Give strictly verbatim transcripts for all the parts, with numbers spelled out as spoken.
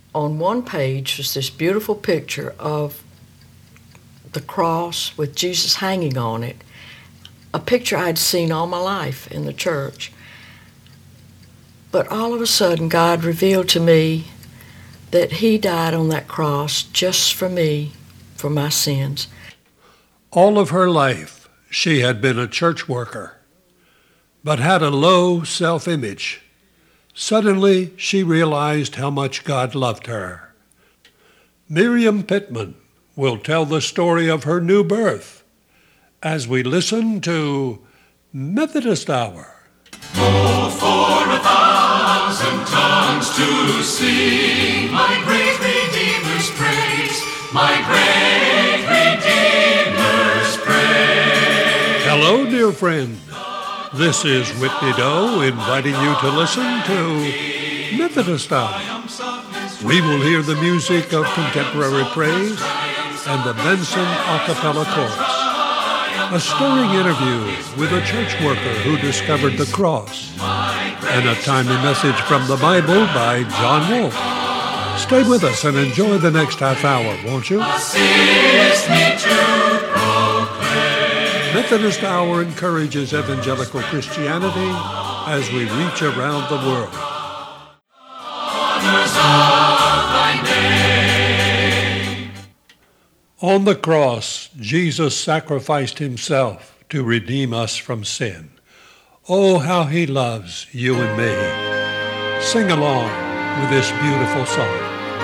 on one page was this beautiful picture of the cross with Jesus hanging on it, a picture I'd seen all my life in the church. But all of a sudden, God revealed to me that he died on that cross just for me, for my sins. All of her life, she had been a church worker, but had a low self-image. Suddenly, she realized how much God loved her. Miriam Pittman will tell the story of her new birth as we listen to Methodist Hour. Oh, for a thousand tongues to sing my great Redeemer's praise, my great Redeemer's praise. Hello, dear friend. This is Whitney Doe inviting you to listen to Methodist Hour. We will hear the music of contemporary praise and the Benson a cappella chorus. A stirring interview with a church worker who discovered the cross, and a timely message from the Bible by John Wolfe. Stay with us and enjoy the next half hour, won't you? Assist me to proclaim. Methodist Hour encourages evangelical Christianity as we reach around the world. Honors of thy name. On the cross, Jesus sacrificed himself to redeem us from sin. Oh, how he loves you and me. Sing along with this beautiful song.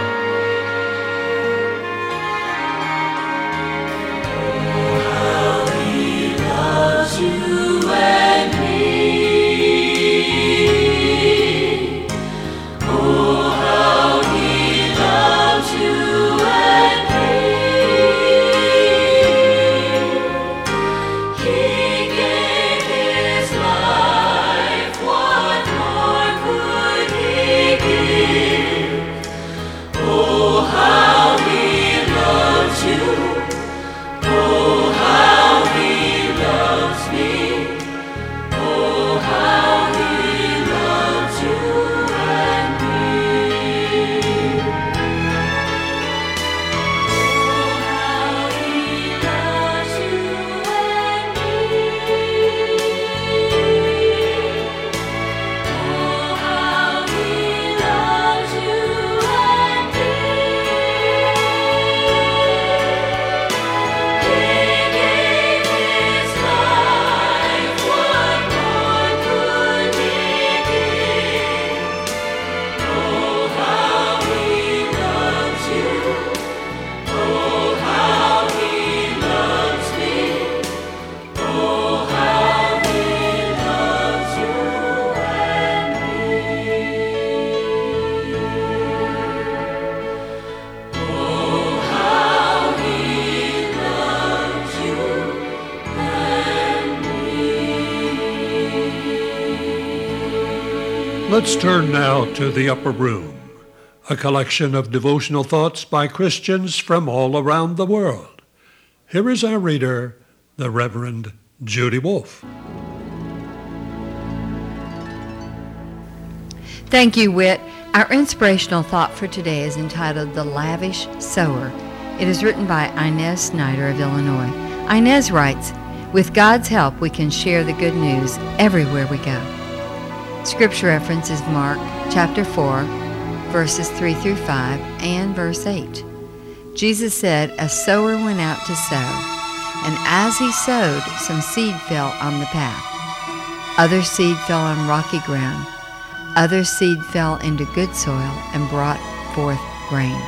Let's turn now to The Upper Room, a collection of devotional thoughts by Christians from all around the world. Here is our reader, the Reverend Judy Wolfe. Thank you, Whit. Our inspirational thought for today is entitled The Lavish Sower. It is written by Inez Snyder of Illinois. Inez writes, "With God's help, we can share the good news everywhere we go." Scripture reference is Mark chapter four, verses three through five, and verse eight. Jesus said, "A sower went out to sow, and as he sowed, some seed fell on the path. Other seed fell on rocky ground. Other seed fell into good soil and brought forth grain."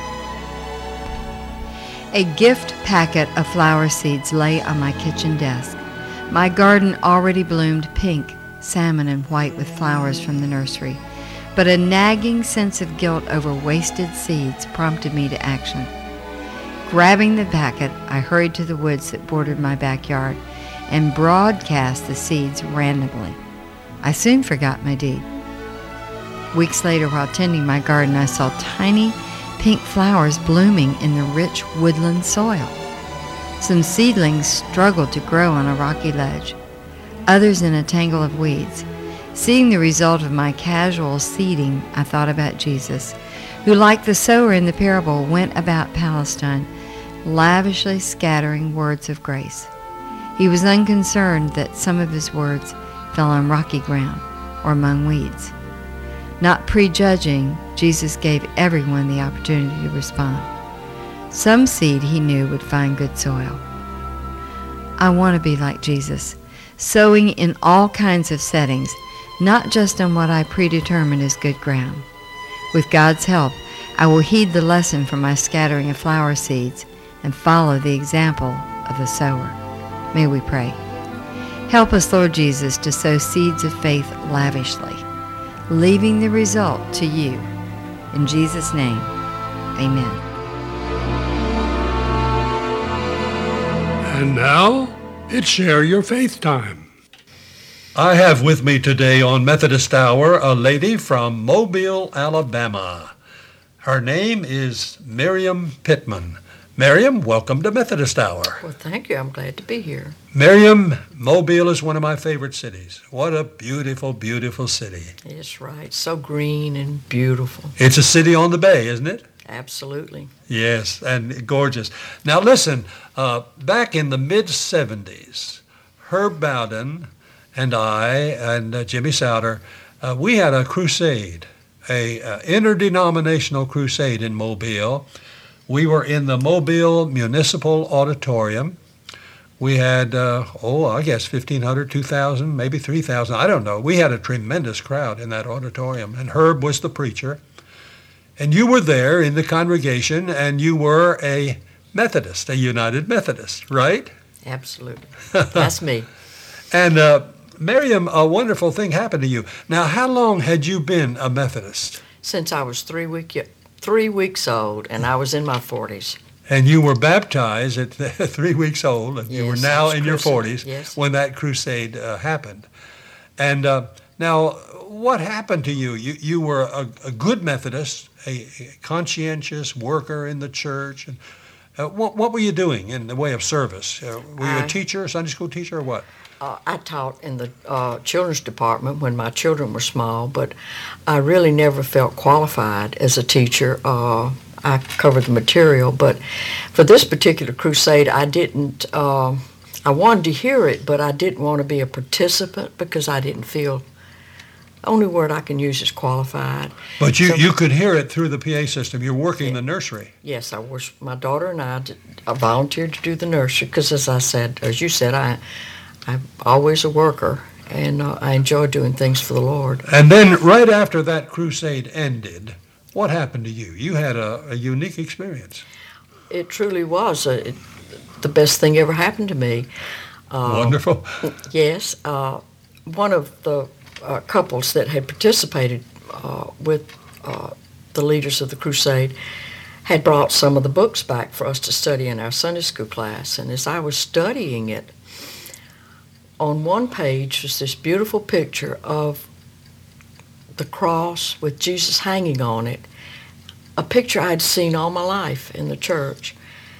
A gift packet of flower seeds lay on my kitchen desk. My garden already bloomed pink, salmon, and white with flowers from the nursery, but a nagging sense of guilt over wasted seeds prompted me to action. Grabbing the packet, I hurried to the woods that bordered my backyard and broadcast the seeds randomly. I soon forgot my deed. Weeks later, while tending my garden, I saw tiny pink flowers blooming in the rich woodland soil. Some seedlings struggled to grow on a rocky ledge, others in a tangle of weeds. Seeing the result of my casual seeding, I thought about Jesus, who, like the sower in the parable, went about Palestine, lavishly scattering words of grace. He was unconcerned that some of his words fell on rocky ground or among weeds. Not prejudging, Jesus gave everyone the opportunity to respond. Some seed he knew would find good soil. I want to be like Jesus, sowing in all kinds of settings, not just on what I predetermine is good ground. With God's help, I will heed the lesson from my scattering of flower seeds and follow the example of the sower. May we pray. Help us, Lord Jesus, to sow seeds of faith lavishly, leaving the result to you. In Jesus' name, amen. And now, it's Share Your Faith time. I have with me today on Methodist Hour a lady from Mobile, Alabama. Her name is Miriam Pittman. Miriam, welcome to Methodist Hour. Well, thank you. I'm glad to be here. Miriam, Mobile is one of my favorite cities. What a beautiful, beautiful city. It's right. So green and beautiful. It's a city on the bay, isn't it? Absolutely. Yes, and gorgeous. Now listen, uh, back in the mid-seventies, Herb Bowden and I and uh, Jimmy Souter, uh, we had a crusade, a uh, interdenominational crusade in Mobile. We were in the Mobile Municipal Auditorium. We had, uh, oh, I guess fifteen hundred, two thousand, maybe three thousand, I don't know. We had a tremendous crowd in that auditorium, and Herb was the preacher. And you were there in the congregation, and you were a Methodist, a United Methodist, right? Absolutely. That's me. And uh, Miriam, a wonderful thing happened to you. Now, how long had you been a Methodist? Since I was three week three weeks old, and I was in my forties. And you were baptized at three weeks old, and Yes, you were now in your crusade, forties yes. when that crusade uh, happened. And uh, now, what happened to you? You you were a, a good Methodist, a, a conscientious worker in the church. And uh, what what were you doing in the way of service? Uh, were you I- a teacher, a Sunday school teacher, or what? Uh, I taught in the uh, children's department when my children were small, but I really never felt qualified as a teacher. Uh, I covered the material, but for this particular crusade, I didn't. Uh, I wanted to hear it, but I didn't want to be a participant because I didn't feel. The only word I can use is qualified. But you, So- you could hear it through the P A system. You're working the nursery. Yes, I was. My daughter and I, did, I volunteered to do the nursery because, as I said, as you said, I, I'm always a worker, and uh, I enjoy doing things for the Lord. And then right after that crusade ended, what happened to you? You had a, a unique experience. It truly was a, it, the best thing ever happened to me. Uh, Wonderful. Yes, uh, one of the uh, couples that had participated uh, with uh, the leaders of the crusade had brought some of the books back for us to study in our Sunday school class. And as I was studying it, on one page was this beautiful picture of the cross with Jesus hanging on it, a picture I'd seen all my life in the church.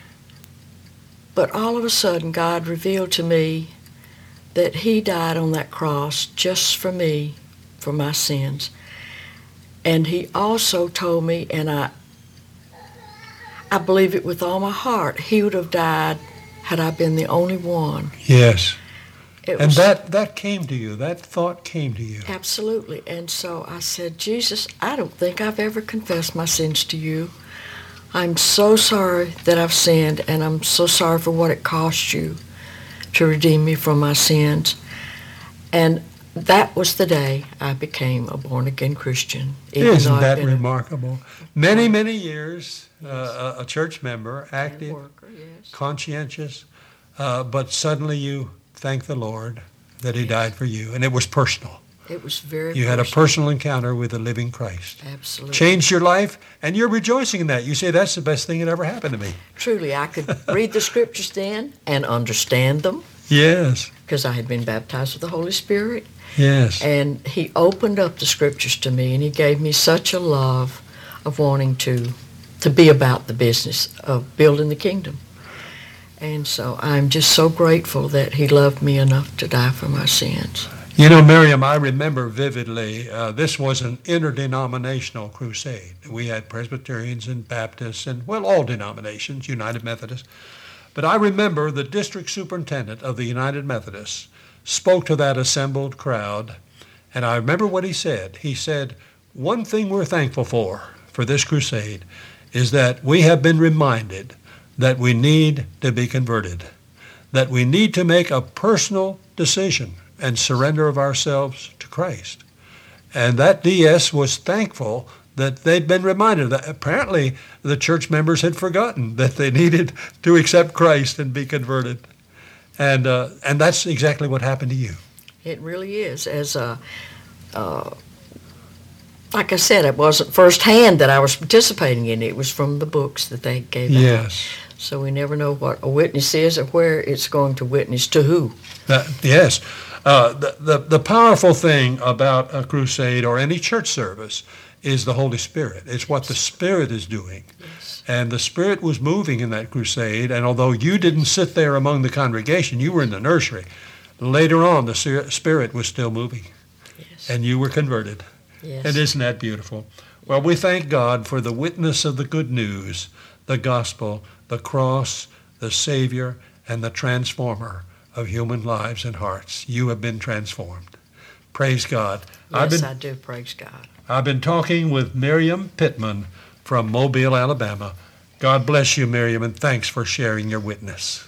But all of a sudden, God revealed to me that he died on that cross just for me, for my sins. And he also told me, and I, I believe it with all my heart, he would have died had I been the only one. Yes. It And was- that, that came to you. That thought came to you. Absolutely. And so I said, Jesus, I don't think I've ever confessed my sins to you. I'm so sorry that I've sinned, and I'm so sorry for what it cost you to redeem me from my sins. And that was the day I became a born-again Christian. even Isn't though I've that been a remarkable? Many, many years, uh, a, a church member, hard active, worker, yes. conscientious, uh, but suddenly you thank the Lord that he died for you, and it was personal. It was very You had a personal. personal encounter with the living Christ. Absolutely. Changed your life, and you're rejoicing in that. You say, that's the best thing that ever happened to me. Truly, I could read the scriptures then and understand them Yes, because I had been baptized with the Holy Spirit. yes. And he opened up the scriptures to me, and he gave me such a love of wanting to to be about the business of building the kingdom. And so I'm just so grateful that he loved me enough to die for my sins. You know, Miriam, I remember vividly, uh, this was an interdenominational crusade. We had Presbyterians and Baptists and, well, all denominations, United Methodists. But I remember the district superintendent of the United Methodists spoke to that assembled crowd, and I remember what he said. He said, one thing we're thankful for, for this crusade, is that we have been reminded that we need to be converted, that we need to make a personal decision and surrender of ourselves to Christ. And that D S was thankful that they'd been reminded that apparently the church members had forgotten that they needed to accept Christ and be converted. And uh, and that's exactly what happened to you. It really is. As a, uh, like I said, it wasn't firsthand that I was participating in it. It was from the books that they gave out. Yes. So we never know what a witness is or where it's going to witness to who. That, yes. Uh, the, the, the powerful thing about a crusade or any church service is the Holy Spirit. It's what the Spirit is doing. Yes. And the Spirit was moving in that crusade, and although you didn't sit there among the congregation, you were in the nursery, later on the Spirit was still moving. Yes. And you were converted. Yes. And isn't that beautiful? Well, we thank God for the witness of the good news, the gospel, the cross, the Savior, and the transformer of human lives and hearts. You have been transformed. Praise God. Yes, I've been, I do. Praise God. I've been talking with Miriam Pittman from Mobile, Alabama. God bless you, Miriam, and thanks for sharing your witness.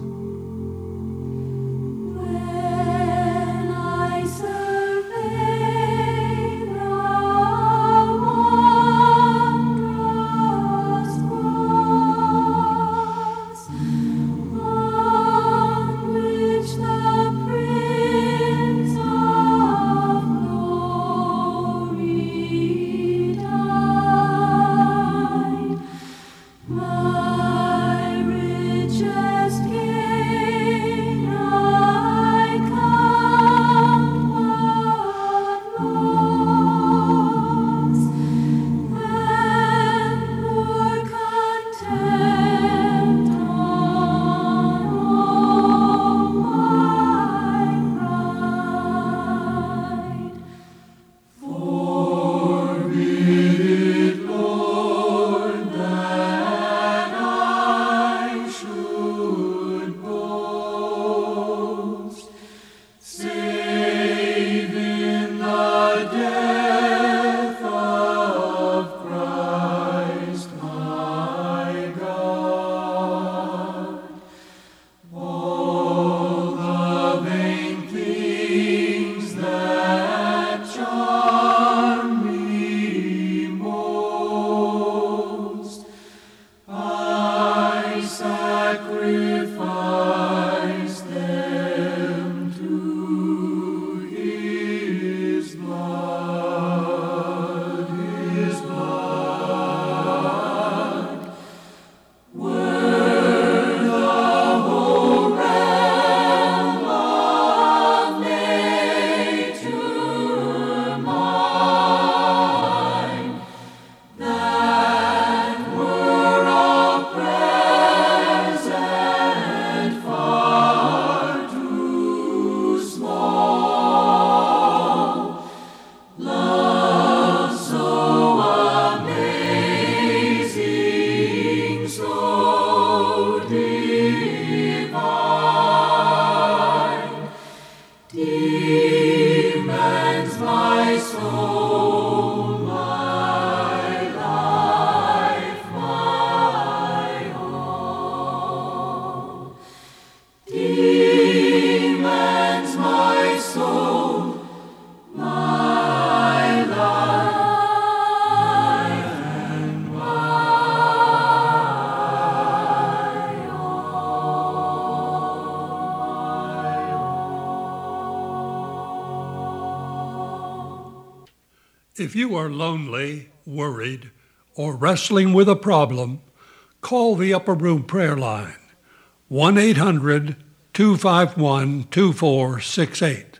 If you are lonely, worried, or wrestling with a problem, call the Upper Room Prayer Line, one eight hundred two five one two four six eight.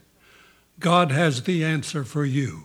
God has the answer for you.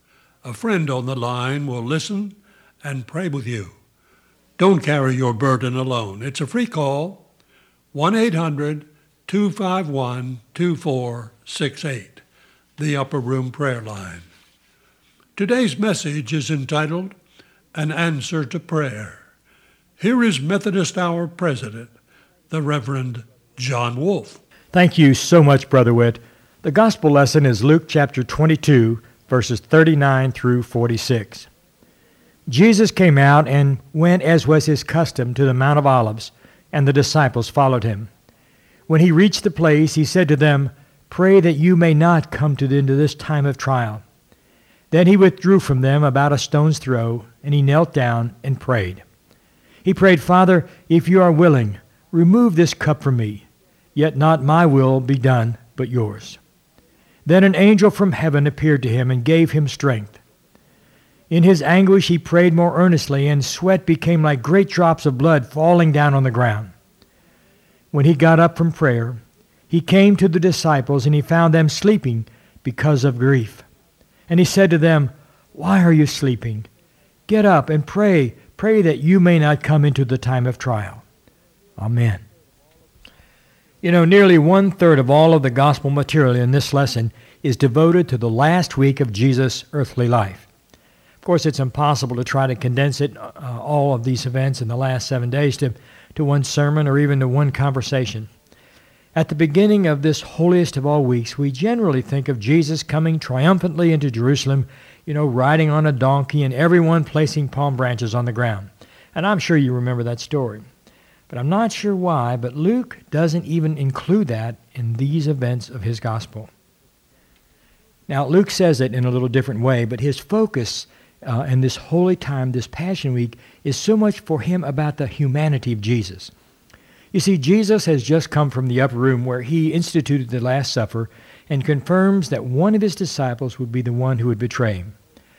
A friend on the line will listen and pray with you. Don't carry your burden alone. It's a free call, one eight hundred two five one two four six eight. the Upper Room Prayer Line. Today's message is entitled, An Answer to Prayer. Here is Methodist Hour President, the Reverend John Wolfe. Thank you so much, Brother Witt. The gospel lesson is Luke chapter twenty-two, verses thirty-nine through forty-six. Jesus came out and went, as was his custom, to the Mount of Olives, and the disciples followed him. When he reached the place, he said to them, "Pray that you may not come to the, into this time of trial." Then he withdrew from them about a stone's throw, and he knelt down and prayed. He prayed, "Father, if you are willing, remove this cup from me, yet not my will be done, but yours." Then an angel from heaven appeared to him and gave him strength. In his anguish he prayed more earnestly, and sweat became like great drops of blood falling down on the ground. When he got up from prayer, he came to the disciples, and he found them sleeping because of grief. And he said to them, "Why are you sleeping? Get up and pray, pray that you may not come into the time of trial." Amen. You know, nearly one-third of all of the gospel material in this lesson is devoted to the last week of Jesus' earthly life. Of course, it's impossible to try to condense it, uh, all of these events in the last seven days to, to one sermon or even to one conversation. At the beginning of this holiest of all weeks, we generally think of Jesus coming triumphantly into Jerusalem, you know, riding on a donkey and everyone placing palm branches on the ground. And I'm sure you remember that story. But I'm not sure why, but Luke doesn't even include that in these events of his gospel. Now, Luke says it in a little different way, but his focus uh, in this holy time, this Passion Week, is so much for him about the humanity of Jesus. You see, Jesus has just come from the upper room where he instituted the Last Supper and confirms that one of his disciples would be the one who would betray him.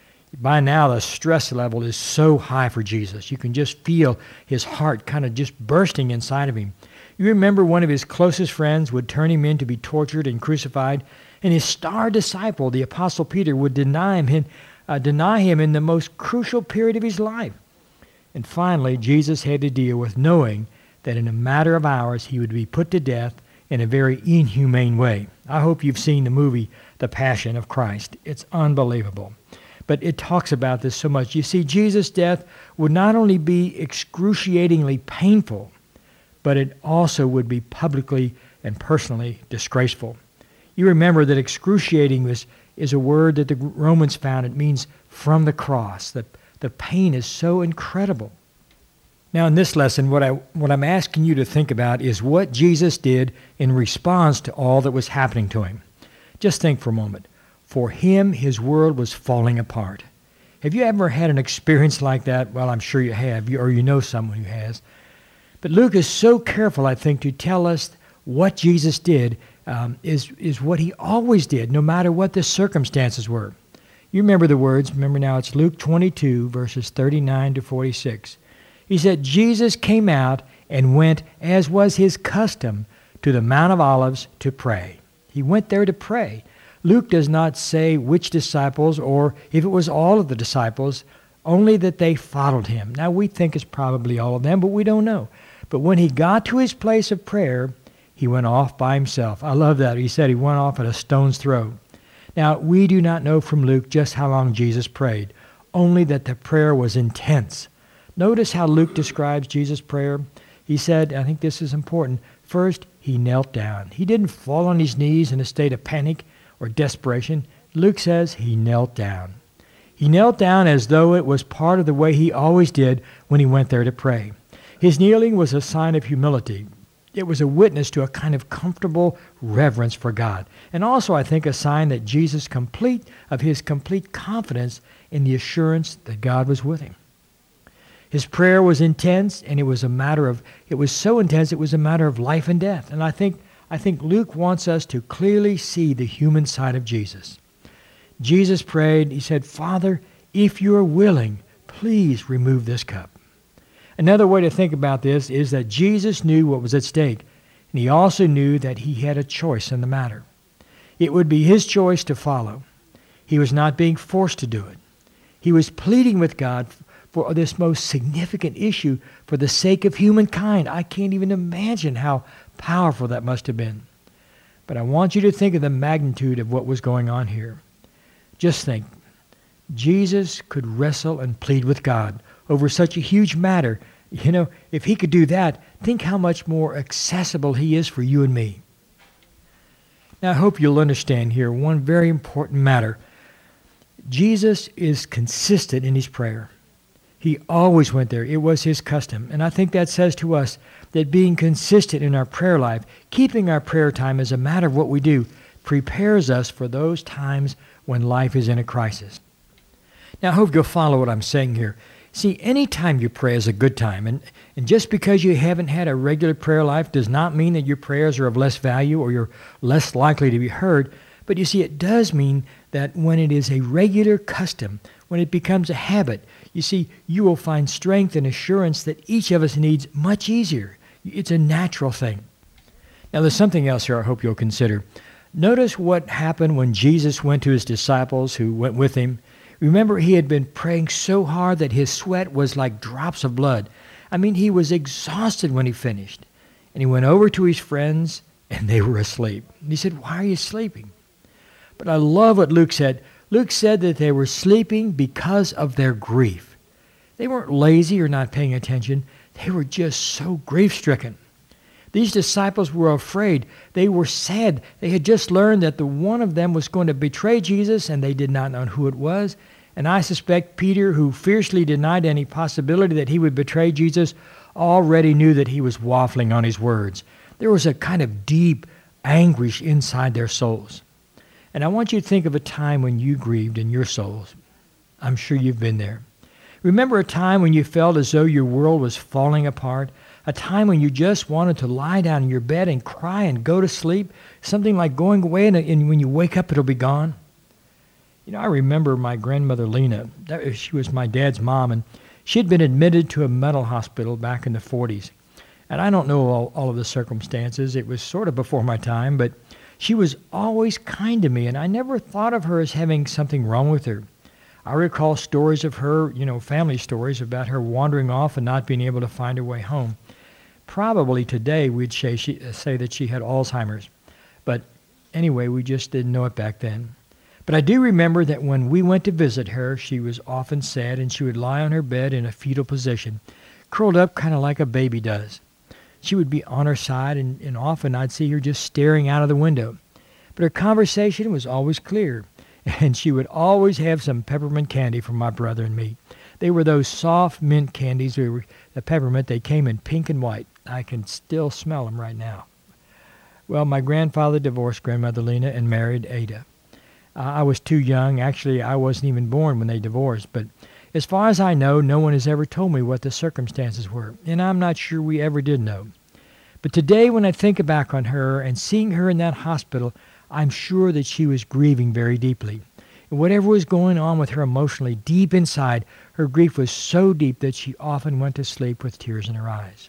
By now, the stress level is so high for Jesus. You can just feel his heart kind of just bursting inside of him. You remember one of his closest friends would turn him in to be tortured and crucified, and his star disciple, the Apostle Peter, would deny him, uh, deny him in the most crucial period of his life. And finally, Jesus had to deal with knowing that in a matter of hours he would be put to death in a very inhumane way. I hope you've seen the movie The Passion of Christ. It's unbelievable. But it talks about this so much. You see, Jesus' death would not only be excruciatingly painful, but it also would be publicly and personally disgraceful. You remember that excruciating was, is a word that the Romans found. It means from the cross. The, the pain is so incredible. Now, in this lesson, what, I, what I'm asking you to think about is what Jesus did in response to all that was happening to him. Just think for a moment. For him, his world was falling apart. Have you ever had an experience like that? Well, I'm sure you have, you, or you know someone who has. But Luke is so careful, I think, to tell us what Jesus did um, is, is what he always did, no matter what the circumstances were. You remember the words. Remember now, it's Luke twenty-two, verses thirty-nine to forty-six. He said, Jesus came out and went, as was his custom, to the Mount of Olives to pray. He went there to pray. Luke does not say which disciples or if it was all of the disciples, only that they followed him. Now, we think it's probably all of them, but we don't know. But when he got to his place of prayer, he went off by himself. I love that. He said he went off at a stone's throw. Now, we do not know from Luke just how long Jesus prayed, only that the prayer was intense. Notice how Luke describes Jesus' prayer. He said, I think this is important, first, he knelt down. He didn't fall on his knees in a state of panic or desperation. Luke says he knelt down. He knelt down as though it was part of the way he always did when he went there to pray. His kneeling was a sign of humility. It was a witness to a kind of comfortable reverence for God. And also, I think, a sign that Jesus complete of his complete confidence in the assurance that God was with him. His prayer was intense, and it was a matter of, it was so intense, it was a matter of life and death. And I think, I think Luke wants us to clearly see the human side of Jesus. Jesus prayed, he said, Father, if you are willing, please remove this cup. Another way to think about this is that Jesus knew what was at stake, and he also knew that he had a choice in the matter. It would be his choice to follow. He was not being forced to do it. He was pleading with God for this most significant issue for the sake of humankind. I can't even imagine how powerful that must have been. But I want you to think of the magnitude of what was going on here. Just think, Jesus could wrestle and plead with God over such a huge matter. You know, if he could do that, think how much more accessible he is for you and me. Now, I hope you'll understand here one very important matter. Jesus is consistent in his prayer. He always went there. It was his custom. And I think that says to us that being consistent in our prayer life, keeping our prayer time as a matter of what we do, prepares us for those times when life is in a crisis. Now, I hope you'll follow what I'm saying here. See, any time you pray is a good time. And, and just because you haven't had a regular prayer life does not mean that your prayers are of less value or you're less likely to be heard. But you see, it does mean that when it is a regular custom, when it becomes a habit, you see, you will find strength and assurance that each of us needs much easier. It's a natural thing. Now, there's something else here I hope you'll consider. Notice what happened when Jesus went to his disciples who went with him. Remember, he had been praying so hard that his sweat was like drops of blood. I mean, he was exhausted when he finished. And he went over to his friends, and they were asleep. And he said, "Why are you sleeping?" But I love what Luke said. Luke said that they were sleeping because of their grief. They weren't lazy or not paying attention. They were just so grief-stricken. These disciples were afraid. They were sad. They had just learned that the one of them was going to betray Jesus, and they did not know who it was. And I suspect Peter, who fiercely denied any possibility that he would betray Jesus, already knew that he was waffling on his words. There was a kind of deep anguish inside their souls. And I want you to think of a time when you grieved in your souls. I'm sure you've been there. Remember a time when you felt as though your world was falling apart? A time when you just wanted to lie down in your bed and cry and go to sleep? Something like going away and, and when you wake up it'll be gone? You know, I remember my grandmother Lena. That, she was my dad's mom, and she had been admitted to a mental hospital back in the forties. And I don't know all, all of the circumstances. It was sort of before my time, but she was always kind to me, and I never thought of her as having something wrong with her. I recall stories of her, you know, family stories about her wandering off and not being able to find her way home. Probably today we'd say, she, say that she had Alzheimer's. But anyway, we just didn't know it back then. But I do remember that when we went to visit her, she was often sad, and she would lie on her bed in a fetal position, curled up kind of like a baby does. She would be on her side, and, and often I'd see her just staring out of the window. But her conversation was always clear, and she would always have some peppermint candy for my brother and me. They were those soft mint candies. They were the peppermint. They came in pink and white. I can still smell them right now. Well, my grandfather divorced Grandmother Lena and married Ada. Uh, I was too young. Actually, I wasn't even born when they divorced, but as far as I know, no one has ever told me what the circumstances were, and I'm not sure we ever did know. But today, when I think back on her and seeing her in that hospital, I'm sure that she was grieving very deeply. And whatever was going on with her emotionally, deep inside, her grief was so deep that she often went to sleep with tears in her eyes.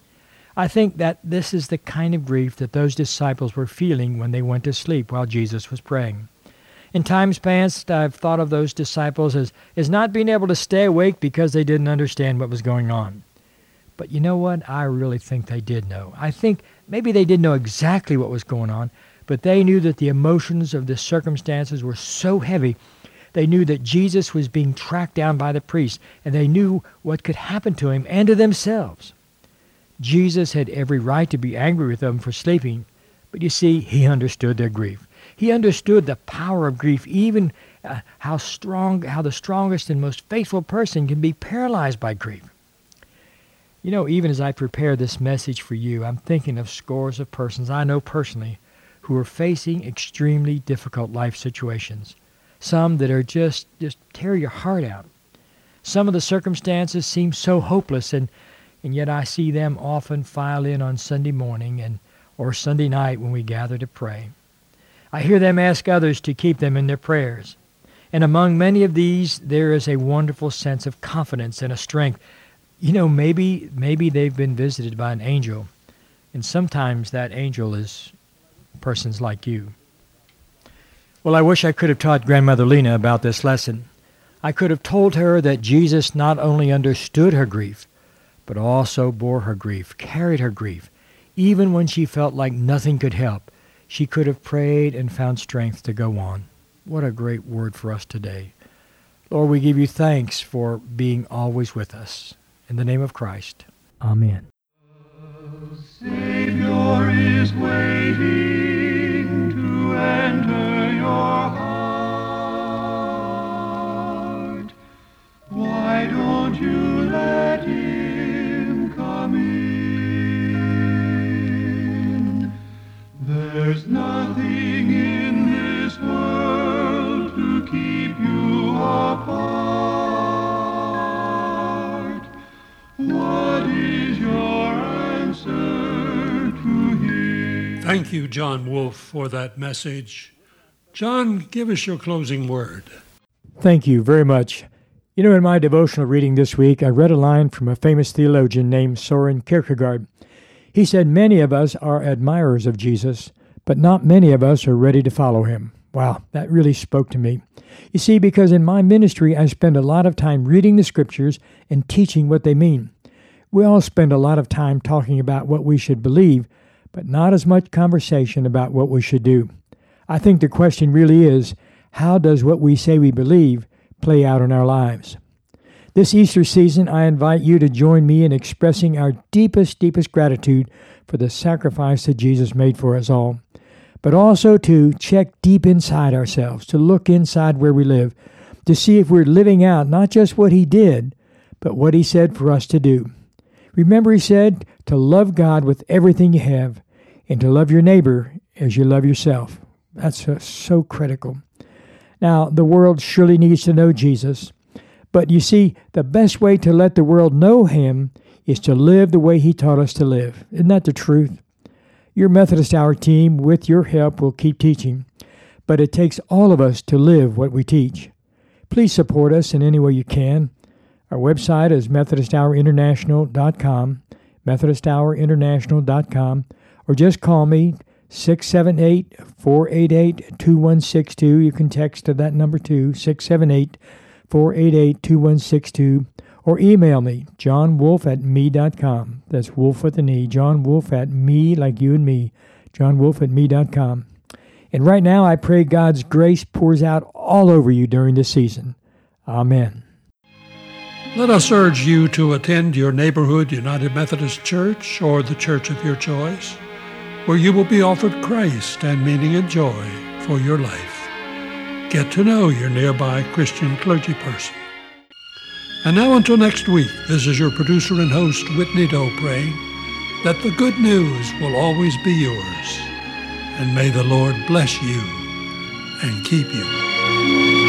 I think that this is the kind of grief that those disciples were feeling when they went to sleep while Jesus was praying. In times past, I've thought of those disciples as, as not being able to stay awake because they didn't understand what was going on. But you know what? I really think they did know. I think maybe they didn't know exactly what was going on, but they knew that the emotions of the circumstances were so heavy. They knew that Jesus was being tracked down by the priests, and they knew what could happen to him and to themselves. Jesus had every right to be angry with them for sleeping, but you see, he understood their grief. He understood the power of grief, even uh, how strong, how the strongest and most faithful person can be paralyzed by grief. You know, even as I prepare this message for you, I'm thinking of scores of persons I know personally who are facing extremely difficult life situations. Some that are just, just tear your heart out. Some of the circumstances seem so hopeless, and, and yet I see them often file in on Sunday morning and or Sunday night when we gather to pray. I hear them ask others to keep them in their prayers. And among many of these, there is a wonderful sense of confidence and a strength. You know, maybe maybe they've been visited by an angel, and sometimes that angel is persons like you. Well, I wish I could have taught Grandmother Lena about this lesson. I could have told her that Jesus not only understood her grief, but also bore her grief, carried her grief, even when she felt like nothing could help. she could have prayed and found strength to go on. What a great word for us today. Lord, we give you thanks for being always with us. In the name of Christ, amen. Savior is waiting to enter your heart. Why don't you let him come in? There's nothing in this world to keep you apart. What is your answer to him? Thank you, John Wolfe, for that message. John, give us your closing word. Thank you very much. You know, in my devotional reading this week, I read a line from a famous theologian named Soren Kierkegaard. He said, "Many of us are admirers of Jesus, but not many of us are ready to follow him." Wow, that really spoke to me. You see, because in my ministry, I spend a lot of time reading the scriptures and teaching what they mean. We all spend a lot of time talking about what we should believe, but not as much conversation about what we should do. I think the question really is, how does what we say we believe play out in our lives? This Easter season, I invite you to join me in expressing our deepest, deepest gratitude for the sacrifice that Jesus made for us all, but also to check deep inside ourselves, to look inside where we live, to see if we're living out not just what he did, but what he said for us to do. Remember, he said to love God with everything you have and to love your neighbor as you love yourself. That's uh, so critical. Now, the world surely needs to know Jesus, but you see, the best way to let the world know him is to live the way he taught us to live. Isn't that the truth? Your Methodist Hour team, with your help, will keep teaching, but it takes all of us to live what we teach. Please support us in any way you can. Our website is methodist hour international dot com, methodist hour international dot com, or just call me, six seven eight, four eight eight, two one six two. You can text to that number too, six seven eight, four eight eight, two one six two, or email me, john wolfe at me dot com. That's Wolf with an E, John Wolfe at me, like you and me, john wolfe at me dot com. And right now, I pray God's grace pours out all over you during this season. Amen. Let us urge you to attend your neighborhood United Methodist Church or the church of your choice, where you will be offered Christ and meaning and joy for your life. Get to know your nearby Christian clergy person. And now until next week, this is your producer and host, Whitney Doe, praying that the good news will always be yours. And may the Lord bless you and keep you.